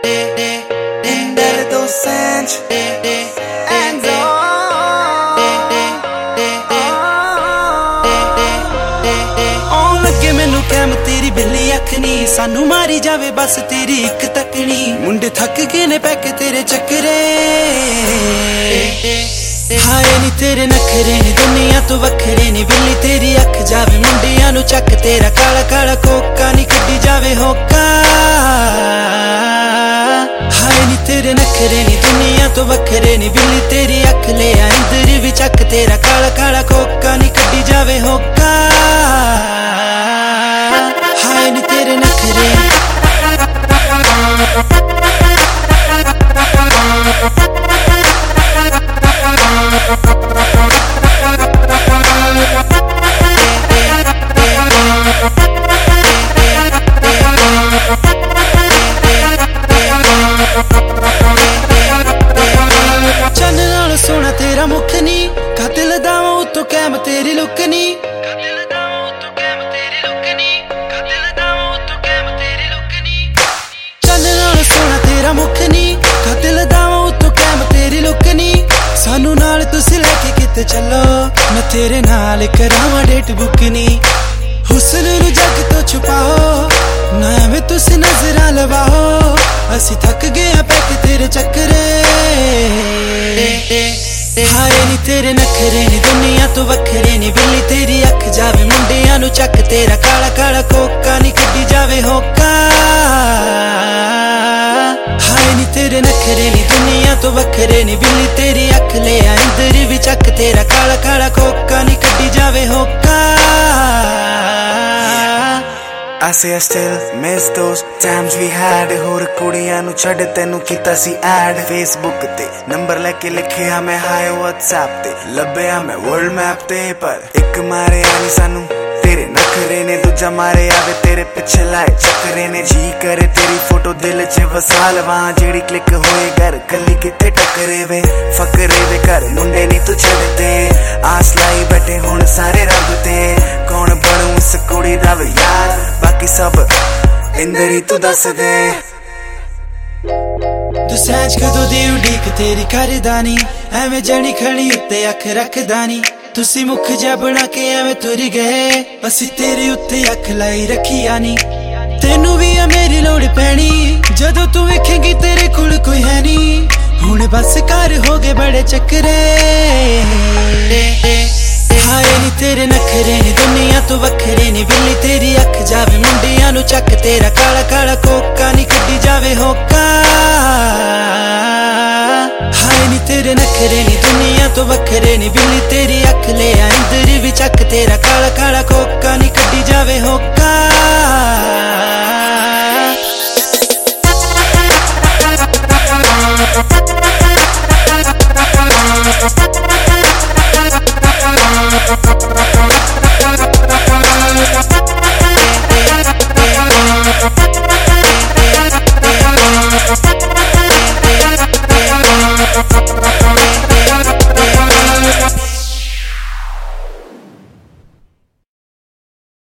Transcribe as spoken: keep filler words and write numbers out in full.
Humberto Sanch Enzo ਆਉਣ ਲੱਗੇ ਮੈਨੂੰ ਕੈਮ ਤੇਰੀ ਬਿੱਲੀ ਅੱਖ ਨੀ ਸਾਨੂੰ ਮਾਰੀ ਜਾਵੇ ਬਸ ਤੇਰੀ ਇੱਕ ਤੱਕਣੀ ਮੁੰਡੇ ਥੱਕ ਗਏ ਨੇ ਪੈ ਕੇ ਤੇਰੇ ਚੱਕਰੇ ਹਾਏ ਨੀ ਤੇਰੇ ਨਖਰੇ ਨੀ ਦੁਨੀਆ ਤੋਂ ਵੱਖਰੇ ਨੀ ਬਿੱਲੀ ਤੇਰੀ ਅੱਖ ਜਾਵੇ ਮੁੰਡਿਆਂ ਨੂੰ ਚੱਕ ਤੇਰਾ ਕਾਲਾ ਕਾਲਾ ਕੋਕਾ ਨੀ ਕੱਢੀ ਜਾਵੇ ਹੋਕਾ ਹਾਏ ਨੀ ਤੇਰੇ ਨਖਰੇ ਨੀ ਦੁਨੀਆ ਤੋਂ ਵੱਖਰੇ ਨੀ ਬਿੱਲੀ ਤੇਰੀ ਅੱਖ ਲੈ ਆ ਅੰਦਰ ਵੀ ਚੱਕ ਤੇਰਾ ਕਾਲਾ ਕਾਲਾ ਕੋਕਾ ਨੀ ਕੱਢੀ ਜਾਵੇ ਹੋਕਾ ਹਾਏ ਨੀ ਤੇਰੇ ਨਖਰੇ सोना तेरा मुख नी कातिल दावा उतो कैम तेरी लुक नी कातिल दावा उतो कैम तेरी लुक नी कातिल दावा उतो कैम तेरी लुक नी चल नाल सोना तेरा मुख नी कातिल दावा उतो कैम तेरी लुक नी सानू नाल तुसी लेके किते चलो मैं तेरे नाल करावां डेट बुक नी हुस्न नू जग तो छुपाओ ना एवें तुसी नजरां लवाओ असी थक गए आ पैक तेरे चक्करे हाए नी तेरे नखरे नी दुनिया तो वखरे नी बिल्ली तेरी अख जावे मुंडियां नू चक तेरा काला काला कोका नी कड्डी जावे होका हाए नी तेरे नखरे नी दुनिया तो वखरे नी बिल्ली तेरी अख ले आ अंदर भी चक तेरा काला काला कोका नी कड्डी जावे होका I say I still miss those times we had ਹੋਰ ਕੁੜੀਆਂ ਨੂੰ ਛੱਡ ਤੈਨੂੰ ਕੀਤਾ ਸੀ ਐਡ Facebook ਤੇ ਨੰਬਰ ਲੈ ਕੇ ਲਿਖਿਆ ਮੈਂ ਹਾਏ WhatsApp ਤੇ ਲੱਭਿਆ ਮੈਂ ਵਰਲਡ ਮੈਪ ਤੇ ਪਰ ਇੱਕ ਮਾਰਿਆ ਨੀ ਸਾਨੂੰ ਤੇਰੇ ਨਖਰੇ ਨੇ ਦੂਜਾ ਮਾਰੇ ਆਵੇ ਤੇਰੇ ਪਿੱਛੇ ਲਾਏ ਚੱਕਰੇ ਨੇ ਜੀ ਕਰੇ ਤੇਰੀ ਫੋਟੋ ਦਿਲ 'ਚ ਵਸਾ ਲਵਾਂ ਜਿਹੜੀ ਕਲਿੱਕ ਹੋਏ ਘਰ ਕੱਲੀ ਕਿਤੇ ਟੱਕਰੇ ਵੇ ਫਕਰੇ ਵੇ ਘਰ ਮੁੰਡੇ ਨੀ ਤੂੰ ਛੱਡ ਤੇ ਆਸ ਲਾਈ ਬੈਠੇ ਹੁਣ ਸਾਰੇ ਰੱਬ ਤੇ ਕੌਣ ਬਣੂ ਇਸ ਕੁੜੀ ਦਾ ਵੇ ਯਾਰ ਬਾਕੀ ਸਭ ਇੰਦਰ ਹੀ ਤੂੰ ਦੱਸ ਦੇ ਤੂੰ ਸੱਚ ਕਦੋਂ ਦੀ ਉਡੀਕ ਤੇਰੀ ਕਰਦਾ ਨੀ ਐਵੇਂ ਜਣੀ ਖੜੀ ਉੱਤੇ ਅੱਖ ਰੱਖਦਾ ਨੀ ਤੁਸੀਂ ਮੁੱਖ ਜਿਹਾ ਬਣਾ ਕੇ ਐਵੇਂ ਤੁਰ ਗਏ ਅਸੀਂ ਤੇਰੇ ਉੱਤੇ ਅੱਖ ਲਾਈ ਰੱਖਿਆ ਨੀ ਤੈਨੂੰ ਵੀ ਆ ਮੇਰੀ ਲੋੜ ਪੈਣੀ ਜਦੋਂ ਤੂੰ ਵੇਖੇਂਗੀ ਤੇਰੇ ਕੋਲ ਕੋਈ ਹੈ ਨੀ ਹੁਣ ਬਸ ਘਰ ਹੋ ਗਏ ਬੜੇ ਚੱਕਰੇ ਹਾਏ ਨੀ ਤੇਰੇ ਨਖਰੇ ਨੀ ਦੁਨੀਆ ਤੋਂ ਵੱਖਰੇ ਨੀ ਬਿੱਲੀ ਤੇਰੀ ਅੱਖ ਜਾਵੇ ਮੁੰਡਿਆਂ ਨੂੰ ਚੱਕ ਤੇਰਾ ਕਾਲਾ ਕਾਲਾ ਕੋਕਾ ਨੀ ਕੱਢੀ ਜਾਵੇ ਹੋਕਾ ਹਾਏ ਨੀ ਤੇਰੇ ਨਖਰੇ ਨੀ ਦੁਨੀਆ ਤੋਂ ਵੱਖਰੇ ਨੀ ਬਿੱਲੀ ਤੇਰੀ ਅੱਖ ਲੈ ਆ ਅੰਦਰ ਵੀ ਚੱਕ ਤੇਰਾ ਕਾਲਾ ਕਾਲਾ ਕੋਕਾ ਨੀ ਕੱਢੀ ਜਾਵੇ ਹੋਕਾ